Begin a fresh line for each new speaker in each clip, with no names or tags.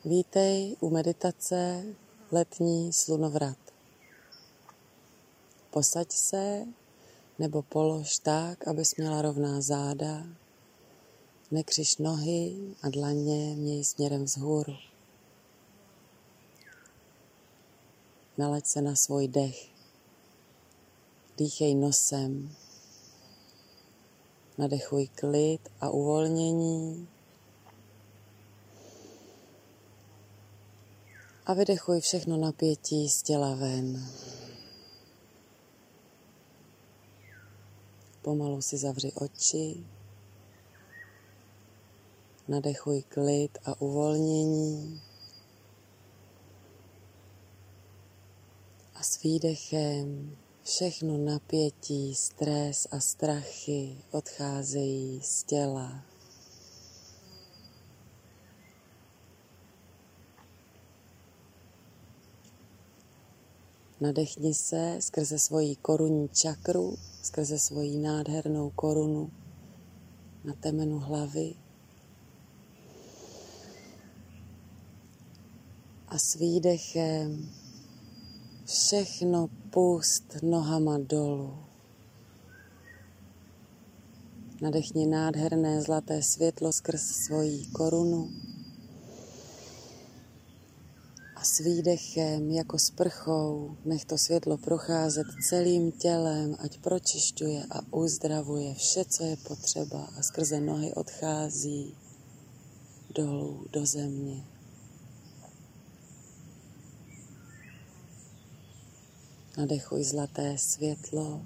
Vítej u meditace letní slunovrat. Posaď se nebo polož tak, abys měla rovná záda. Nekřiž nohy a dlaně měj směrem vzhůru. Nalaď se na svůj dech. Dýchej nosem. Nadechuj klid a uvolnění. A vydechuj všechno napětí z těla ven. Pomalu si zavři oči. Nadechuj klid a uvolnění. A s výdechem všechno napětí, stres a strachy odcházejí z těla. Nadechni se skrze svoji korunní čakru, skrze svoji nádhernou korunu na temenu hlavy. A s výdechem všechno pust nohama dolů. Nadechni nádherné zlaté světlo skrz svoji korunu. A s výdechem jako sprchou nech to světlo procházet celým tělem, ať pročišťuje a uzdravuje vše, co je potřeba a skrze nohy odchází dolů do země. Nadechuj zlaté světlo.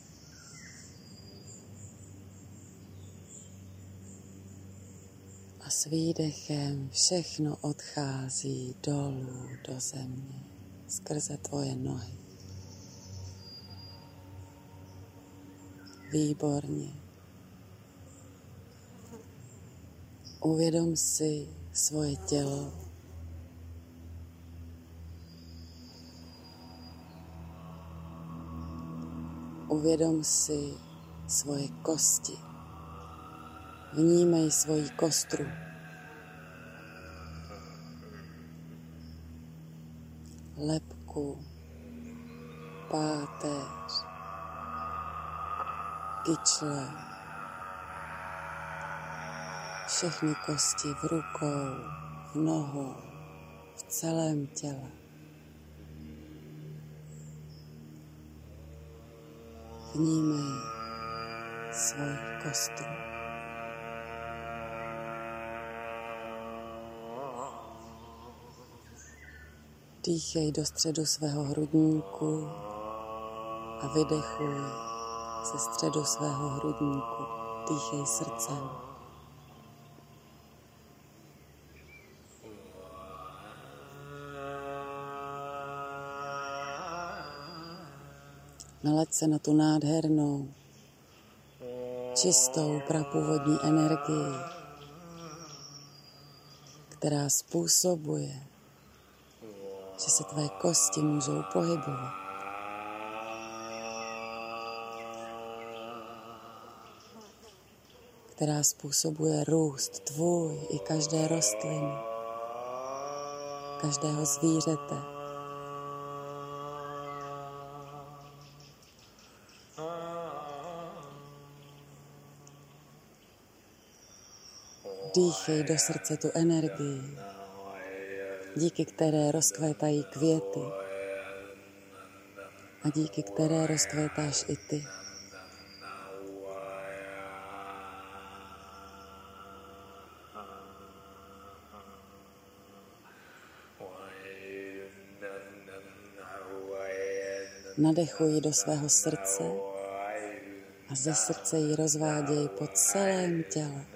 A s výdechem všechno odchází dolů do země, skrze tvoje nohy. Výborně. Uvědom si svoje tělo. Uvědom si svoje kosti. Vnímej svoji kostru. Lebku, páteř, kyčle, všechny kosti v rukou, v nohou, v celém těle. Vnímej svoji kostru. Dýchej do středu svého hrudníku a vydechuj ze středu svého hrudníku. Dýchej srdcem. Nalaď se na tu nádhernou, čistou, prapůvodní energii, která způsobuje, že se tvé kosti můžou pohybovat. Která způsobuje růst tvůj i každé rostliny, každého zvířete. Dýchej do srdce tu energii, díky které rozkvétají květy a díky které rozkvétáš i ty. Nadechuj do svého srdce a ze srdce ji rozváděj po celém těle,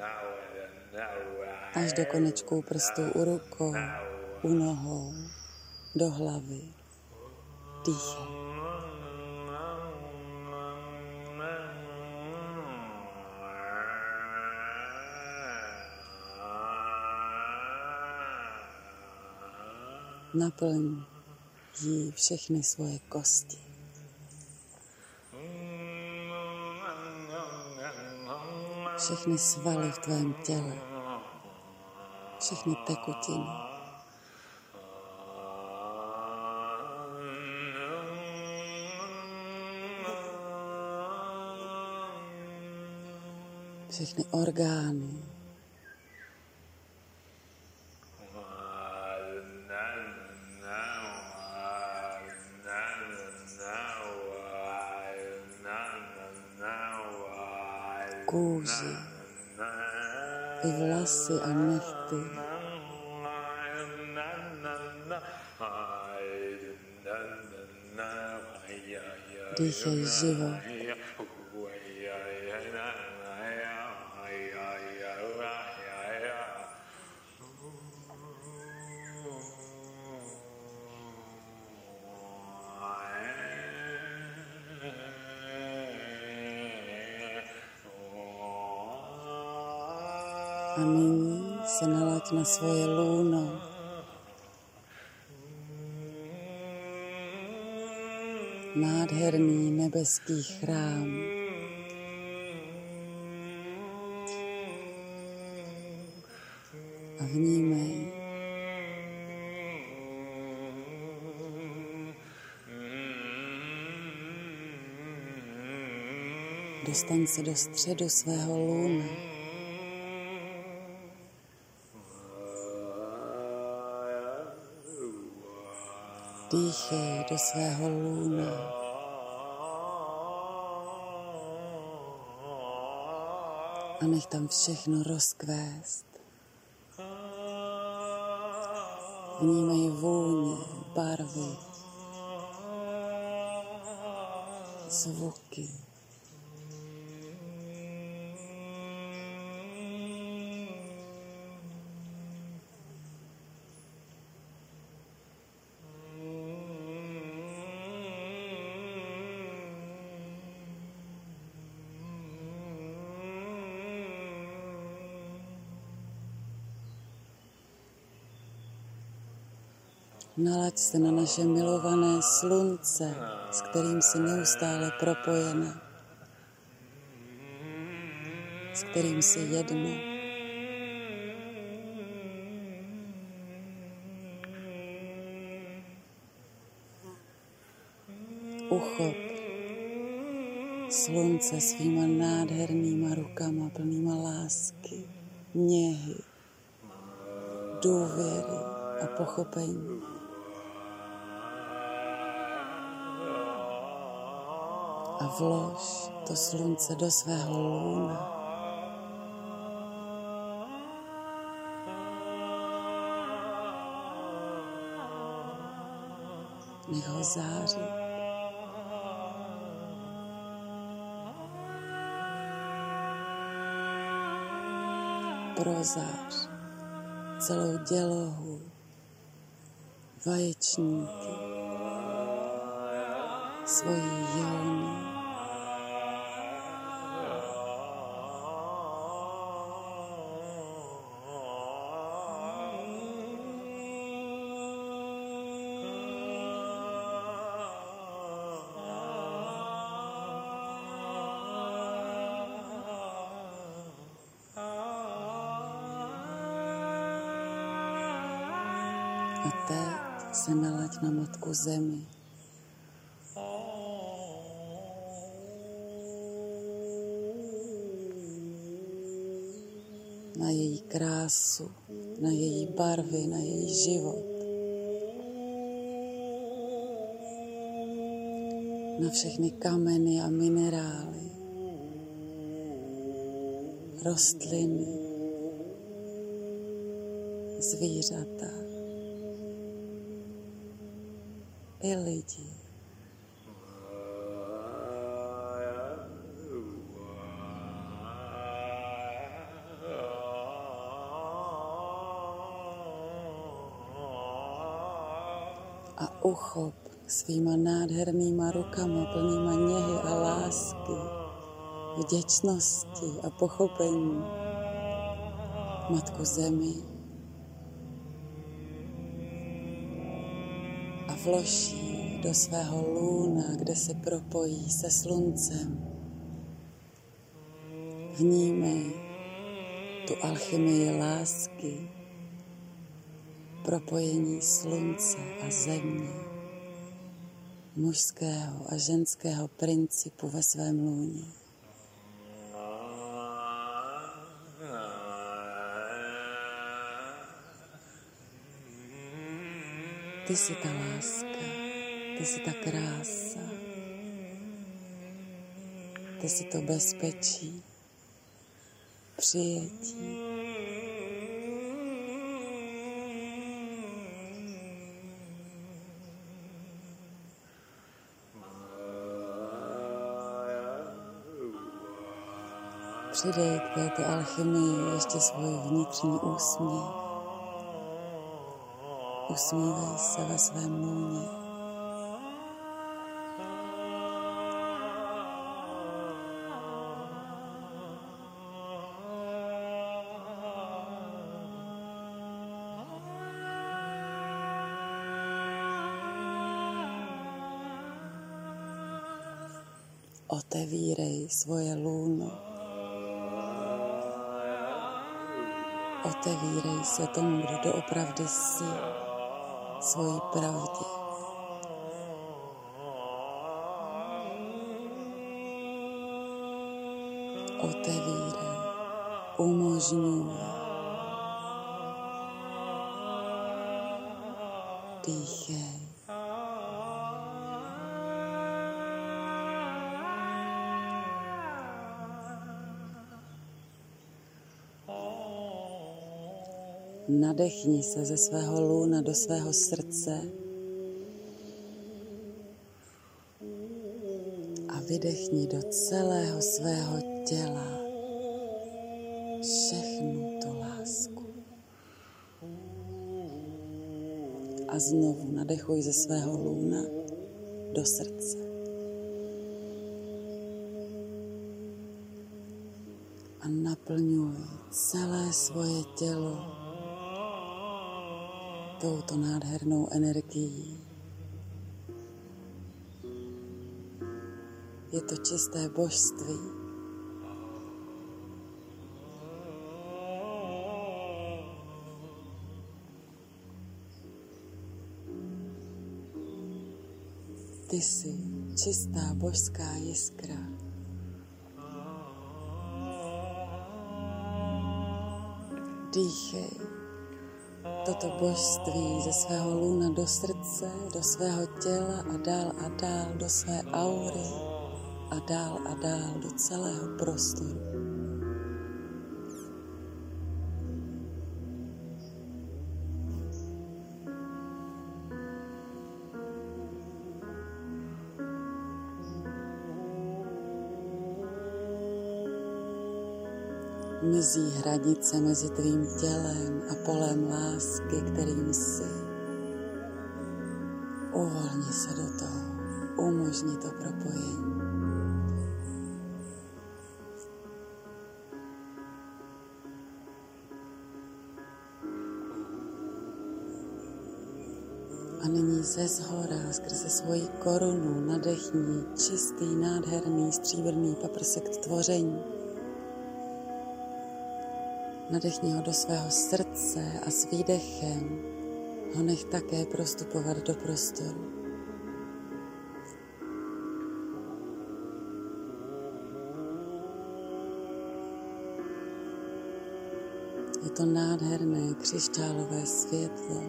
až do konečků prstů u rukou, u nohou, do hlavy. Dýchej. Naplň jí všechny svoje kosti. Všechny svaly v tvém těle. Všechny tekutiny. všechny orgány, kůži, i vlasy a nehty. Dýchej život. A nyní se nalaď na svoje lůno. Nádherný nebeský chrám. A vnímej, dostaň se do středu svého lůna. Dýchej do svého lůna. A nech tam všechno rozkvést. Vnímej vůně, barvy, zvuky. Nalaď se na naše milované slunce, s kterým jsi neustále propojena, s kterým jsi jedno. Uchop slunce svýma nádhernýma rukama plnýma lásky, něhy, důvěry a pochopení. A vlož to slunce do svého lůna. Nech ho zářit. Prozář celou dělohu, vaječníky, svoji jónu. A teď se nalaď na matku zemi. Na její krásu, na její barvy, na její život. Na všechny kameny a minerály, rostliny, zvířata i lidi. A uchop svýma nádhernýma rukama plnýma něhy a lásky, vděčnosti a pochopení matku zemi a vlož ji do svého lůna, kde se propojí se sluncem. Vnímej tu alchymii lásky, propojení slunce a země, mužského a ženského principu ve svém lůně. Ty jsi ta láska, ty jsi ta krása, ty jsi to bezpečí, přijetí. Přidej k této alchymii ještě svůj vnitřní úsměv. Usmívej se ve svém lůně. Otevírej svoje lůno. Otevírej se tomu, kdo doopravdy jsi, svojí pravdě. Otevírej, umožňuj, dýchej. Nadechni se ze svého lůna do svého srdce a vydechni do celého svého těla všechnu tu lásku. A znovu nadechuj ze svého lůna do srdce. A naplňuj celé svoje tělo touto nádhernou energií. Je to čisté božství. Ty jsi čistá božská jiskra. Dýchej toto božství ze svého lůna do srdce, do svého těla a dál do své aury a dál do celého prostoru. Mizí hranice mezi tvým tělem a polem lásky, kterým jsi. Uvolni se do toho, umožni to propojení. A nyní ze zhora, skrze svoji korunu, nadechni čistý, nádherný, stříbrný paprsek tvoření. Nadechni ho do svého srdce a s výdechem ho nech také prostupovat do prostoru. Je to nádherné křišťálové světlo.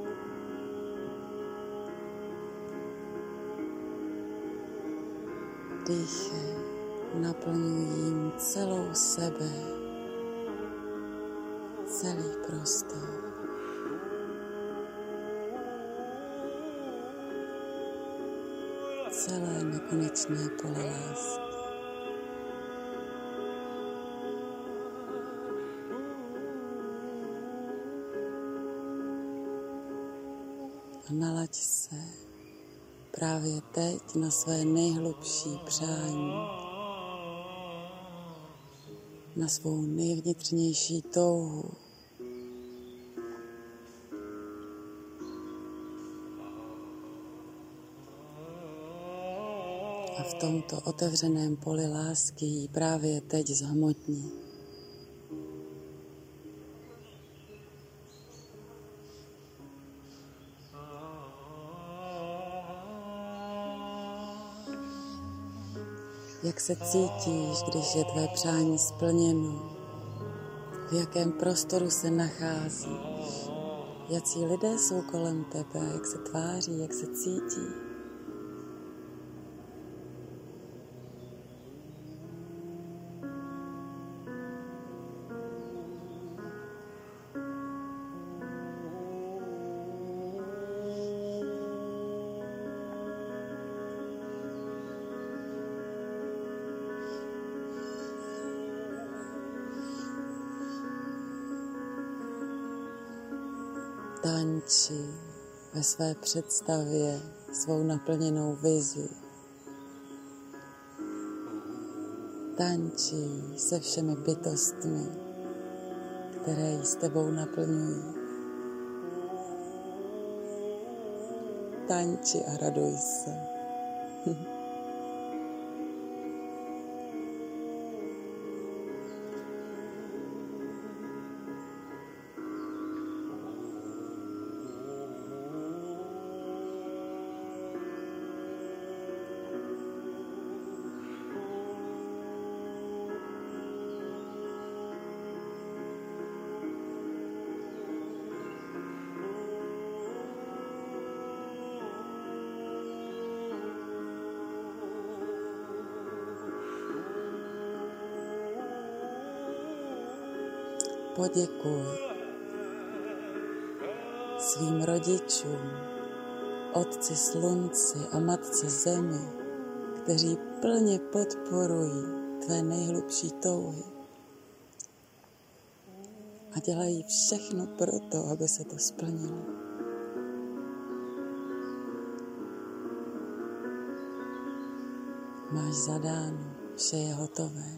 Dýchej, naplňuj jim celou sebe, celý prostor. Celé nekonečné pole lásky. A nalaď se právě teď na své nejhlubší přání, na svou nejvnitřnější touhu. A v tomto otevřeném poli lásky ji právě teď zhmotní. Jak se cítíš, když je tvé přání splněno? V jakém prostoru se nacházíš? Jací lidé jsou kolem tebe, jak se tváří, jak se cítí. Tančí ve své představě svou naplněnou vizi. Tančí se všemi bytostmi, které ji s tebou naplňují. Tanči a raduj se. Poděkuj svým rodičům, Otci Slunci a Matce Zemi, kteří plně podporují tvé nejhlubší touhy a dělají všechno pro to, aby se to splnilo. Máš zadáno, vše je hotové.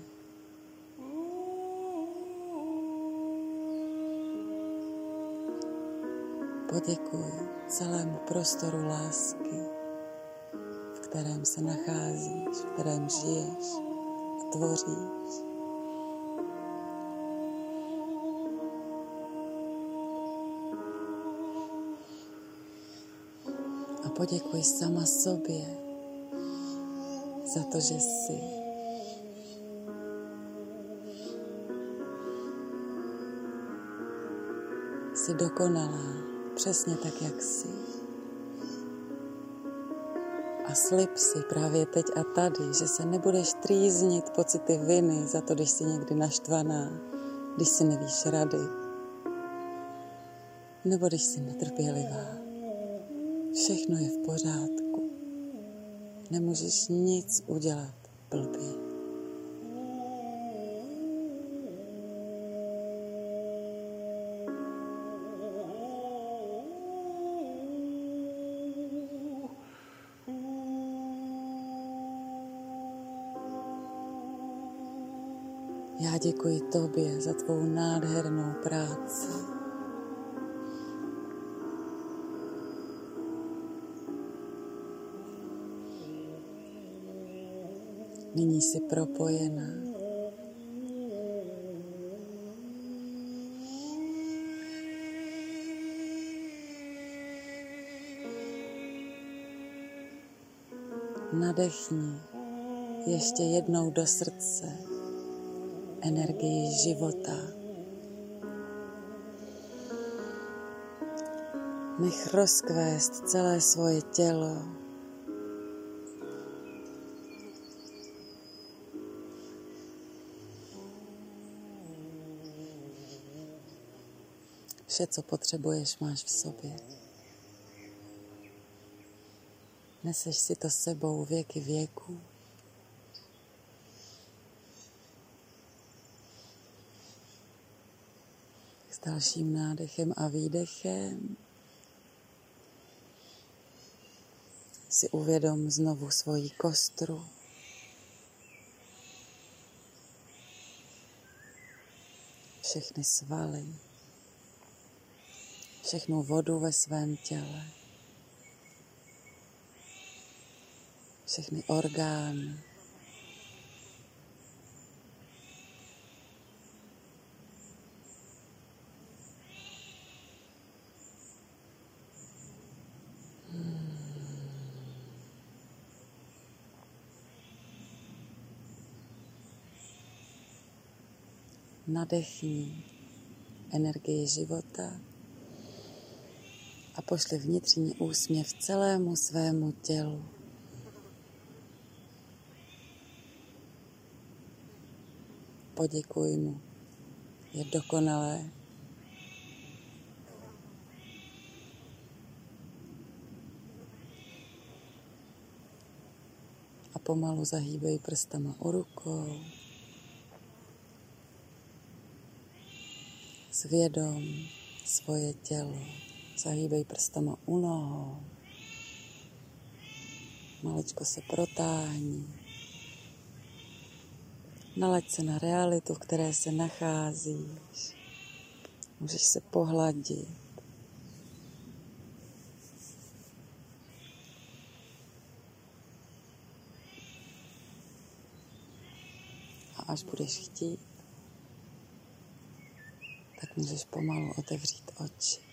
Poděkuj celému prostoru lásky, v kterém se nacházíš, v kterém žiješ a tvoříš. A poděkuj sama sobě za to, že jsi. Jsi dokonalá. Přesně tak, jak jsi. A slib si právě teď a tady, že se nebudeš trýznit pocity viny za to, když jsi někdy naštvaná, když si nevíš rady, nebo když jsi netrpělivá. Všechno je v pořádku. Nemůžeš nic udělat blbě. Já děkuji tobě za tvou nádhernou práci. Nyní jsi propojená. Nadechni ještě jednou do srdce energii života. Nech rozkvést celé svoje tělo. Vše, co potřebuješ, máš v sobě. Neseš si to s sebou věky věků. S dalším nádechem a výdechem si uvědom znovu svoji kostru. Všechny svaly, všechnu vodu ve svém těle, všechny orgány. Nadechni energii života a pošli vnitřní úsměv celému svému tělu. Poděkuj mu, je dokonalé. A pomalu zahýbej prstama u rukou. Zvědom svoje tělo. Zahýbej prstama u nohou. Maličko se protáhni. Nalaď se na realitu, v které se nacházíš. Můžeš se pohladit. A až budeš chtít, tak můžeš pomalu otevřít oči.